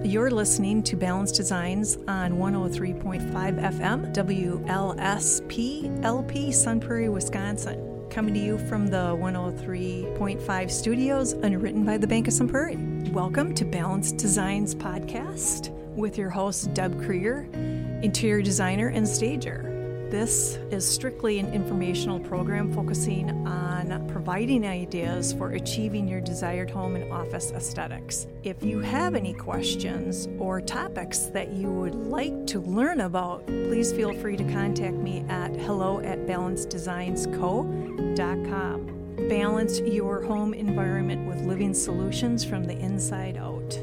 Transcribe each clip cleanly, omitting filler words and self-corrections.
You're listening to Balanced Designs on 103.5 FM, WLSP LP, Sun Prairie, Wisconsin. Coming to you from the 103.5 studios, underwritten by the Bank of Sun Prairie. Welcome to Balanced Designs podcast with your host, Deb Krieger, interior designer and stager. This is strictly an informational program focusing on providing ideas for achieving your desired home and office aesthetics. If you have any questions or topics that you would like to learn about, please feel free to contact me at hello@balanceddesignsco.com. Balance your home environment with living solutions from the inside out.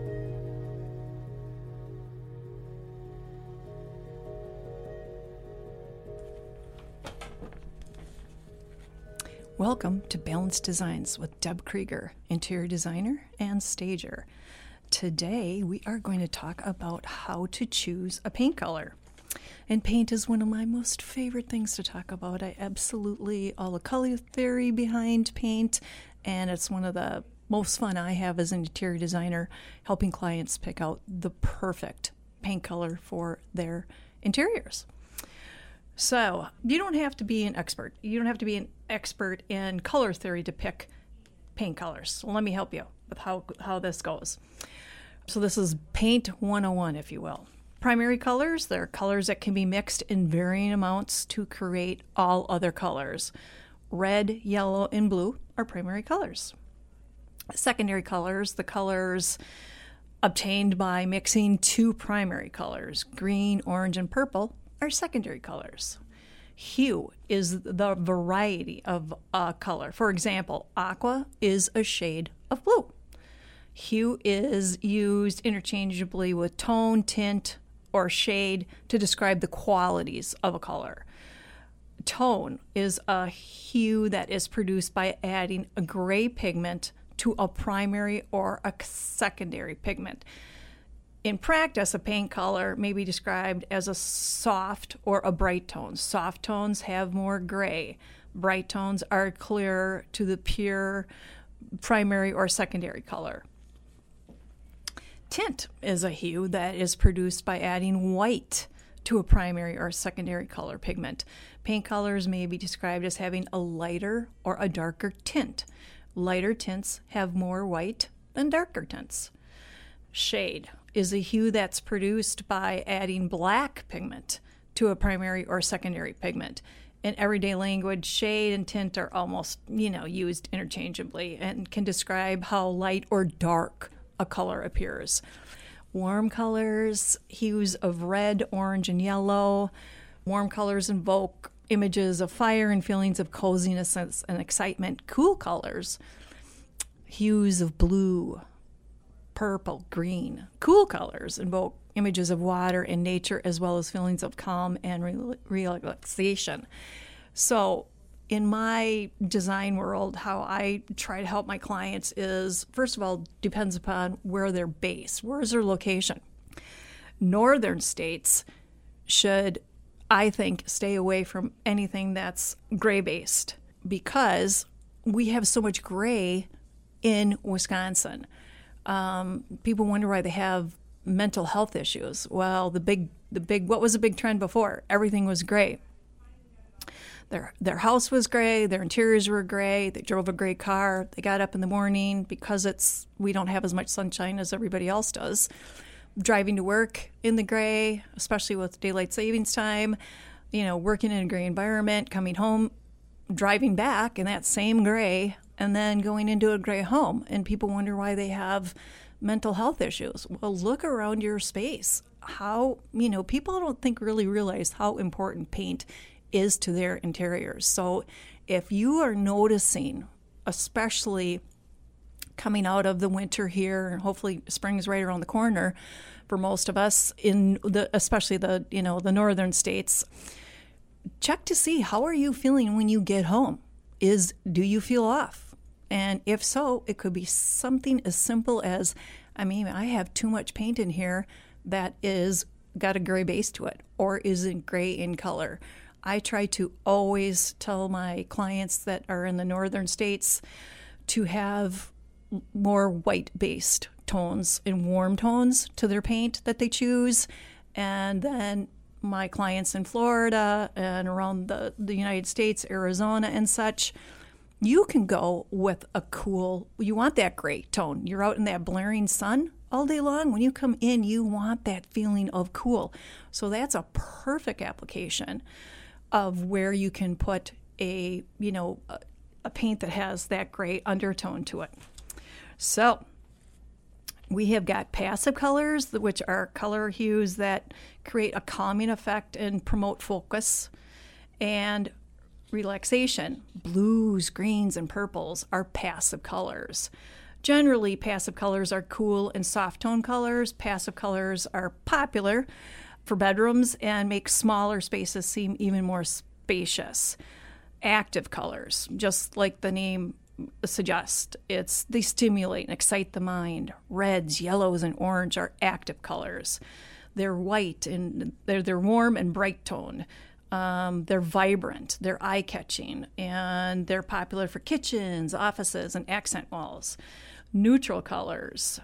Welcome to Balanced Designs with Deb Krieger, interior designer and stager. Today we are going to talk about how to choose a paint color. And paint is one of my most favorite things to talk about. I absolutely, all the color theory behind paint, and it's one of the most fun I have as an interior designer, helping clients pick out the perfect paint color for their interiors. So you don't have to be an expert. You don't have to be an expert in color theory to pick paint colors. So let me help you with how this goes. So this is Paint 101, if you will. Primary colors, they're colors that can be mixed in varying amounts to create all other colors. Red, yellow, and blue are primary colors. Secondary colors, the colors obtained by mixing two primary colors, green, orange, and purple, are secondary colors. Hue is the variety of a color. For example, aqua is a shade of blue. Hue is used interchangeably with tone, tint, or shade to describe the qualities of a color. Tone is a hue that is produced by adding a gray pigment to a primary or a secondary pigment. In practice, a paint color may be described as a soft or a bright tone. Soft tones have more gray. Bright tones are clearer to the pure primary or secondary color. Tint is a hue that is produced by adding white to a primary or secondary color pigment. Paint colors may be described as having a lighter or a darker tint. Lighter tints have more white than darker tints. Shade is a hue that's produced by adding black pigment to a primary or secondary pigment. In everyday language, shade and tint are almost, used interchangeably and can describe how light or dark a color appears. Warm colors, hues of red, orange, and yellow. Warm colors invoke images of fire and feelings of coziness and excitement. Cool colors, hues of blue, purple, green. Cool colors invoke images of water and nature, as well as feelings of calm and relaxation. So in my design world, how I try to help my clients is, first of all, depends upon where they're based. Where is their location? Northern states should, I think, stay away from anything that's gray-based because we have so much gray in Wisconsin. People wonder why they have mental health issues. Well, what was the big trend before? Everything was gray. Their house was gray, their interiors were gray, they drove a gray car, they got up in the morning because we don't have as much sunshine as everybody else does. Driving to work in the gray, especially with daylight savings time, working in a gray environment, coming home, driving back in that same gray, and then going into a gray home. And people wonder why they have mental health issues. Well, look around your space. People don't really realize how important paint is to their interiors. So if you are noticing, especially coming out of the winter here, and hopefully spring is right around the corner for most of us, especially the northern states, check to see how are you feeling when you get home. Do you feel off? And if so, it could be something as simple as, I have too much paint in here that is got a gray base to it or isn't gray in color. I try to always tell my clients that are in the northern states to have more white-based tones and warm tones to their paint that they choose. And then my clients in Florida and around the United States, Arizona and such, you can go with a cool, you want that gray tone. You're out in that blaring sun all day long. When you come in, you want that feeling of cool. So that's a perfect application of where you can put a paint that has that gray undertone to it. So we have got passive colors, which are color hues that create a calming effect and promote focus and relaxation. Blues, greens, and purples are passive colors. Generally, passive colors are cool and soft tone colors. Passive colors are popular for bedrooms and make smaller spaces seem even more spacious. Active colors, just like the name suggests, they stimulate and excite the mind. Reds, yellows, and orange are active colors. They're white and they're warm and bright toned. They're vibrant, they're eye-catching, and they're popular for kitchens, offices, and accent walls. Neutral colors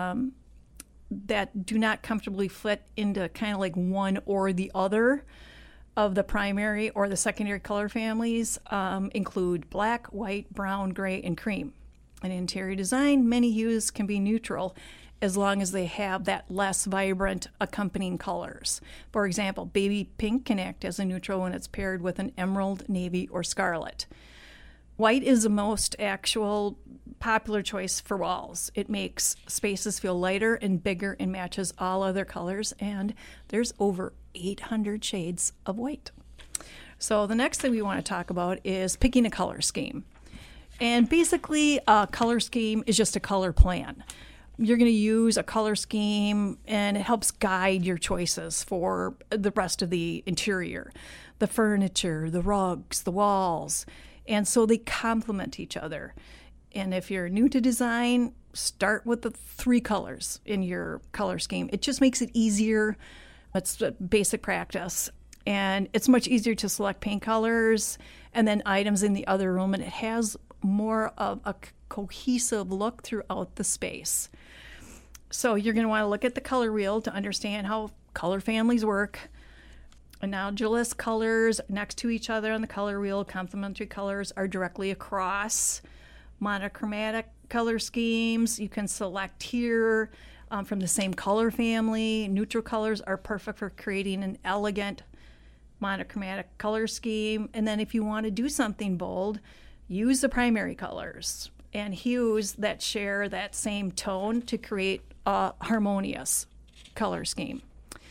that do not comfortably fit into kind of like one or the other of the primary or the secondary color families include black, white, brown, gray, and cream. In interior design, many hues can be neutral as long as they have that less vibrant accompanying colors. For example, baby pink can act as a neutral when it's paired with an emerald, navy, or scarlet. White is the most actual popular choice for walls. It makes spaces feel lighter and bigger and matches all other colors, and there's over 800 shades of white. So the next thing we want to talk about is picking a color scheme. And basically, a color scheme is just a color plan. You're going to use a color scheme, and it helps guide your choices for the rest of the interior, the furniture, the rugs, the walls. And so they complement each other. And if you're new to design, start with the 3 colors in your color scheme. It just makes it easier. It's a basic practice. And it's much easier to select paint colors and then items in the other room. And it has more of a cohesive look throughout the space. So you're going to want to look at the color wheel to understand how color families work. Analogous colors next to each other on the color wheel, complementary colors are directly across. Monochromatic color schemes you can select here from the same color family. Neutral colors are perfect for creating an elegant monochromatic color scheme. And then if you want to do something bold, use the primary colors and hues that share that same tone to create a harmonious color scheme.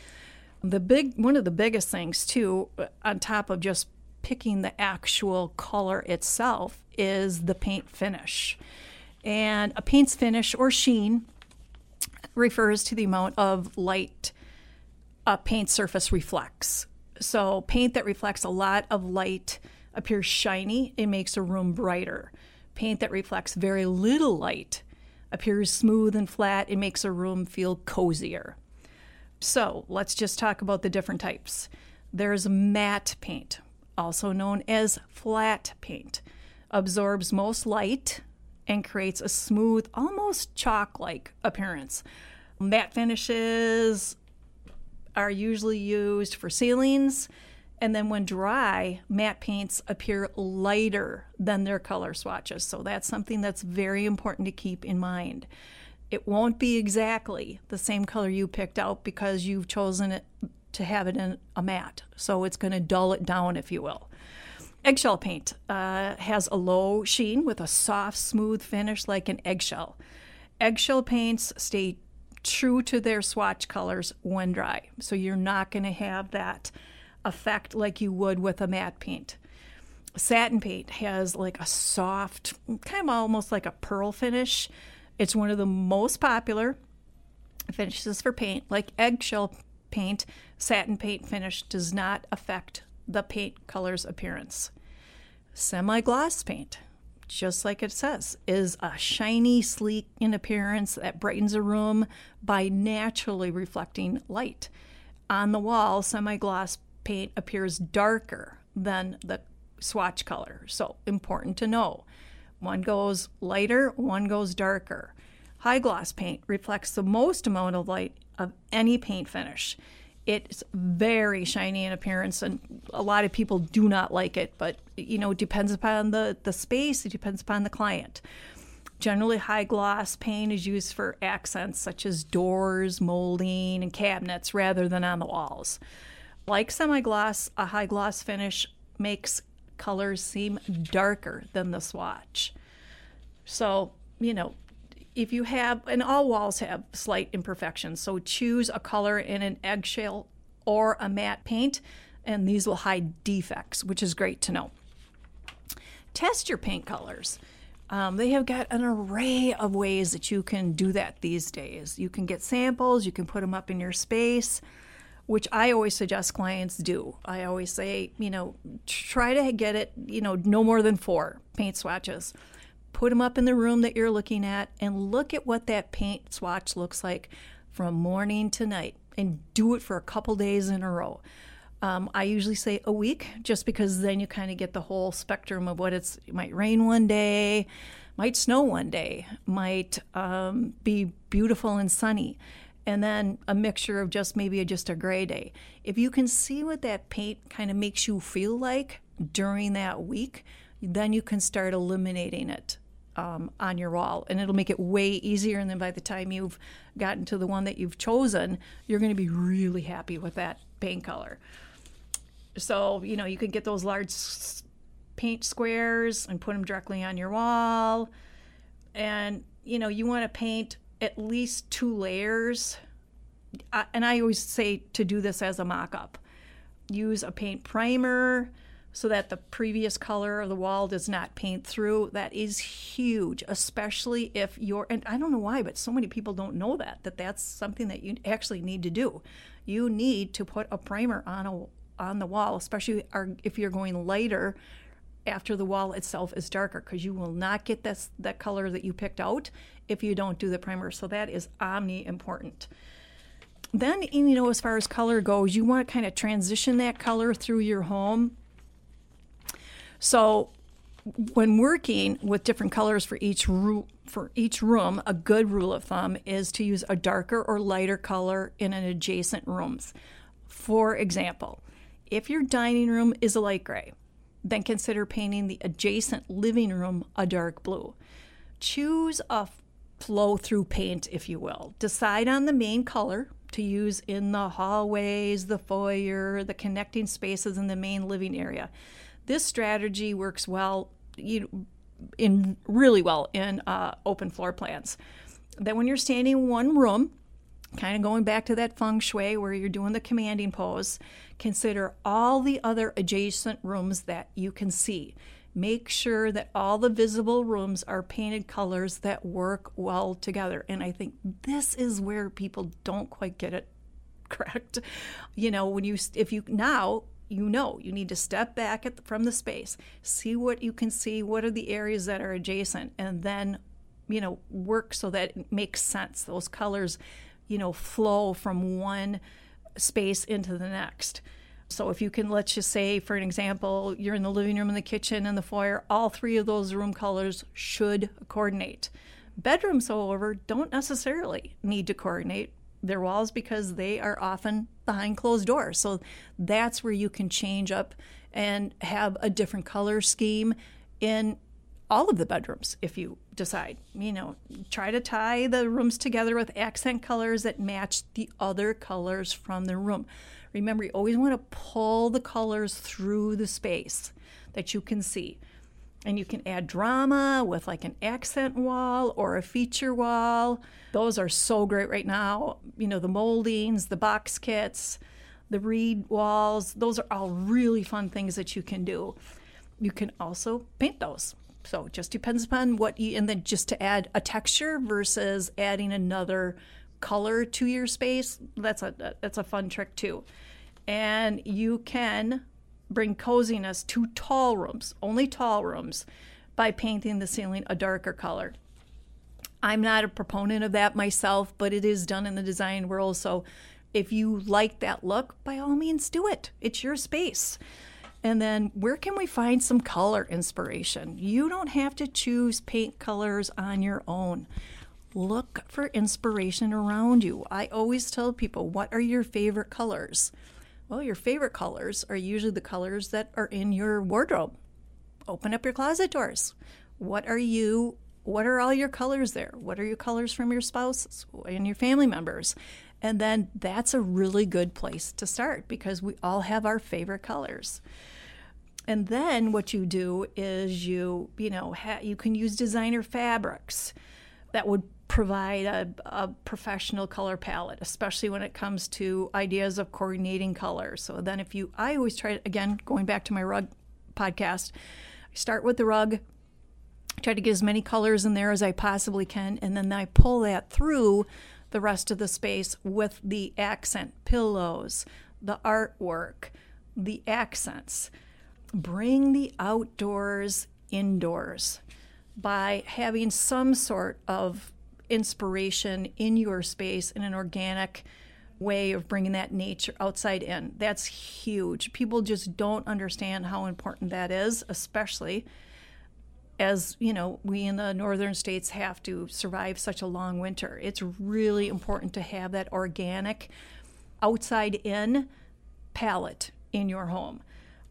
One of the biggest things, too, on top of just picking the actual color itself, is the paint finish. And a paint's finish or sheen refers to the amount of light a paint surface reflects. So paint that reflects a lot of light appears shiny. It makes a room brighter. Paint that reflects very little light appears smooth and flat. It makes a room feel cozier. So let's just talk about the different types. There's matte paint, also known as flat paint. Absorbs most light and creates a smooth, almost chalk-like appearance. Matte finishes are usually used for ceilings, and then when dry, matte paints appear lighter than their color swatches. So that's something that's very important to keep in mind. It won't be exactly the same color you picked out because you've chosen it to have it in a matte. So it's going to dull it down, if you will. Eggshell paint has a low sheen with a soft, smooth finish like an eggshell. Eggshell paints stay true to their swatch colors when dry. So you're not going to have that effect like you would with a matte paint. Satin paint has like a soft, kind of almost like a pearl finish. It's one of the most popular finishes for paint. Like eggshell paint, satin paint finish does not affect the paint color's appearance. Semi-gloss paint, just like it says, is a shiny, sleek in appearance that brightens a room by naturally reflecting light. On the wall, semi-gloss paint appears darker than the swatch color. So important to know. One goes lighter, one goes darker. High gloss paint reflects the most amount of light of any paint finish. It's very shiny in appearance, and a lot of people do not like it, but it depends upon the space, it depends upon the client. Generally, high gloss paint is used for accents such as doors, molding, and cabinets rather than on the walls. Like semi-gloss, a high gloss finish makes colors seem darker than the swatch. So, if you have, and all walls have slight imperfections, so choose a color in an eggshell or a matte paint, and these will hide defects, which is great to know. Test your paint colors. They have got an array of ways that you can do that these days. You can get samples, you can put them up in your space, which I always suggest clients do. I always say, try to get it, no more than 4 paint swatches. Put them up in the room that you're looking at and look at what that paint swatch looks like from morning to night, and do it for a couple days in a row. I usually say a week, just because then you kind of get the whole spectrum of what it might rain one day, might snow one day, might be beautiful and sunny, and then a mixture of just a gray day. If you can see what that paint kind of makes you feel like during that week, then you can start eliminating it on your wall, and it'll make it way easier. And then by the time you've gotten to the one that you've chosen, you're going to be really happy with that paint color. So, you can get those large paint squares and put them directly on your wall. And, you want to paint at least 2 layers. And I always say to do this as a mock-up. Use a paint primer so that the previous color of the wall does not paint through. That is huge, especially if and I don't know why, but so many people don't know that that's something that you actually need to do. You need to put a primer on the wall, especially if you're going lighter after the wall itself is darker, because you will not get that color that you picked out if you don't do the primer. So that is important. Then, as far as color goes, you want to kind of transition that color through your home. So when working with different colors for each room, a good rule of thumb is to use a darker or lighter color in an adjacent rooms. For example, if your dining room is a light gray, then consider painting the adjacent living room a dark blue. Choose a flow-through paint, if you will. Decide on the main color to use in the hallways, the foyer, the connecting spaces in the main living area. This strategy works really well in open floor plans. Then when you're standing in one room, kind of going back to that feng shui where you're doing the commanding pose, consider all the other adjacent rooms that you can see. Make sure that all the visible rooms are painted colors that work well together. And I think this is where people don't quite get it correct. You need to step back from the space, see what you can see, what are the areas that are adjacent, and then, work so that it makes sense. Those colors, flow from one space into the next. So if you can, let's just say, for an example, you're in the living room and the kitchen and the foyer, all 3 of those room colors should coordinate. Bedrooms, however, don't necessarily need to coordinate their walls because they are often behind closed doors. So that's where you can change up and have a different color scheme in all of the bedrooms if you decide. Try to tie the rooms together with accent colors that match the other colors from the room. Remember, you always want to pull the colors through the space that you can see. And you can add drama with like an accent wall or a feature wall. Those are so great right now. The moldings, the box kits, the reed walls, those are all really fun things that you can do. You can also paint those. So it just depends upon and then just to add a texture versus adding another color to your space, that's a fun trick too. And you can bring coziness to tall rooms, only tall rooms, by painting the ceiling a darker color. I'm not a proponent of that myself, but it is done in the design world. So if you like that look, by all means do it. It's your space. And then where can we find some color inspiration? You don't have to choose paint colors on your own. look for inspiration around you. I always tell people, what are your favorite colors? Well, your favorite colors are usually the colors that are in your wardrobe. Open up your closet doors. What are all your colors there? What are your colors from your spouse and your family members? And then that's a really good place to start, because we all have our favorite colors. And then what you do is you can use designer fabrics that would provide a professional color palette, especially when it comes to ideas of coordinating colors. So then I always try, again, going back to my rug podcast, I start with the rug, try to get as many colors in there as I possibly can, and then I pull that through the rest of the space with the accent pillows, the artwork, the accents. Bring the outdoors indoors by having some sort of inspiration in your space in an organic way of bringing that nature outside in. That's huge. People just don't understand how important that is, especially as, we in the northern states have to survive such a long winter. It's really important to have that organic outside in palette in your home.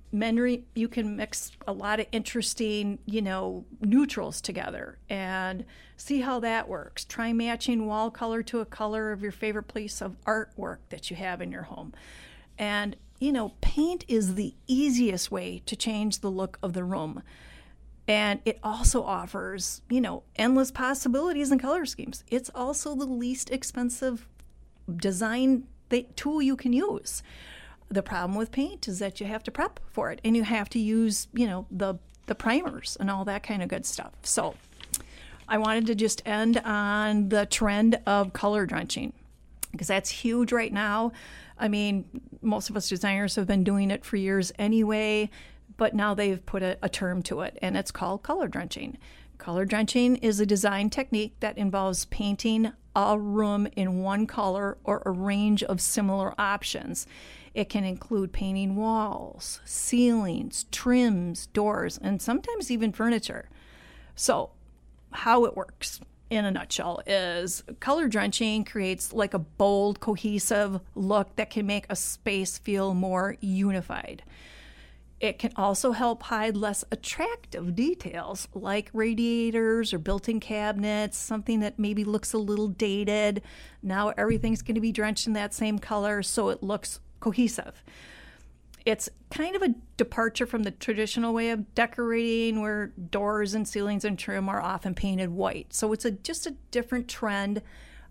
You can mix a lot of interesting, neutrals together and see how that works. Try matching wall color to a color of your favorite piece of artwork that you have in your home. And, paint is the easiest way to change the look of the room. And it also offers, endless possibilities and color schemes. It's also the least expensive design tool you can use. The problem with paint is that you have to prep for it, and you have to use, the primers and all that kind of good stuff. So I wanted to just end on the trend of color drenching, because that's huge right now. I mean, most of us designers have been doing it for years anyway, but now they've put a term to it, and it's called color drenching. Color drenching is a design technique that involves painting a room in one color or a range of similar options. It can include painting walls, ceilings, trims, doors, and sometimes even furniture. So, how it works in a nutshell is color drenching creates like a bold, cohesive look that can make a space feel more unified. It can also help hide less attractive details like radiators or built-in cabinets, something that maybe looks a little dated. Now everything's going to be drenched in that same color, so it looks cohesive. It's kind of a departure from the traditional way of decorating, where doors and ceilings and trim are often painted white. So it's just a different trend.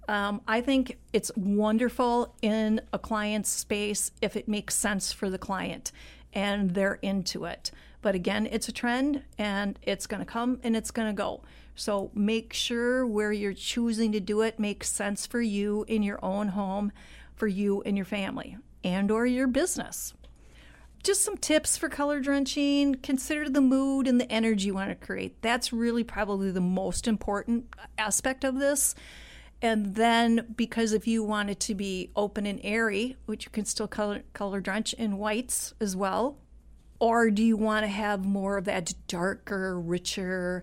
I think it's wonderful in a client's space if it makes sense for the client and they're into it. But again, it's a trend, and it's going to come and it's going to go. So make sure where you're choosing to do it makes sense for you in your own home, for you and your family, and or your business. Just some tips for color drenching. Consider the mood and the energy you want to create. That's really probably the most important aspect of this. And then, because if you want it to be open and airy, which you can still color drench in whites as well, or do you want to have more of that darker, richer,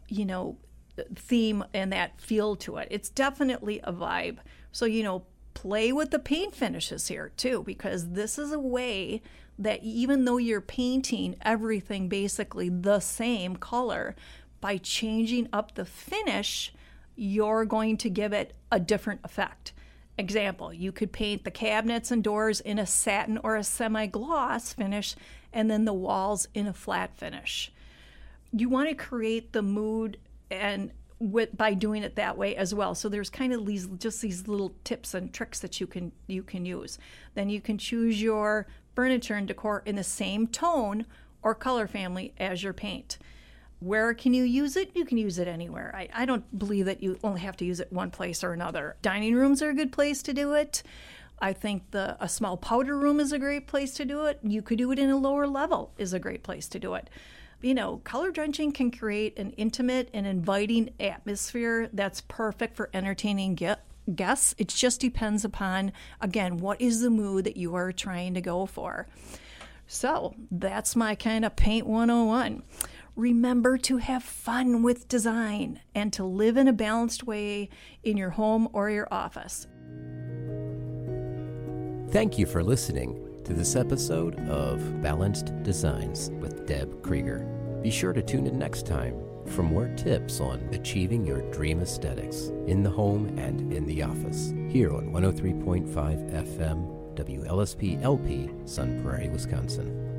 theme and that feel to it? It's definitely a vibe. So, play with the paint finishes here too, because this is a way that even though you're painting everything basically the same color, by changing up the finish, you're going to give it a different effect. Example, you could paint the cabinets and doors in a satin or a semi-gloss finish, and then the walls in a flat finish. You want to create the mood by doing it that way as well. So there's kind of these little tips and tricks that you can use. Then you can choose your furniture and decor in the same tone or color family as your paint. Where can you use it? You can use it anywhere. I don't believe that you only have to use it one place or another. Dining rooms are a good place to do it. I think a small powder room is a great place to do it. You could do it in a lower level is a great place to do it. Color drenching can create an intimate and inviting atmosphere that's perfect for entertaining guests. It just depends upon, again, what is the mood that you are trying to go for. So that's my kind of Paint 101. Remember to have fun with design and to live in a balanced way in your home or your office. Thank you for listening to this episode of Balanced Designs with Deb Krieger. Be sure to tune in next time for more tips on achieving your dream aesthetics in the home and in the office here on 103.5 FM WLSP LP, Sun Prairie, Wisconsin.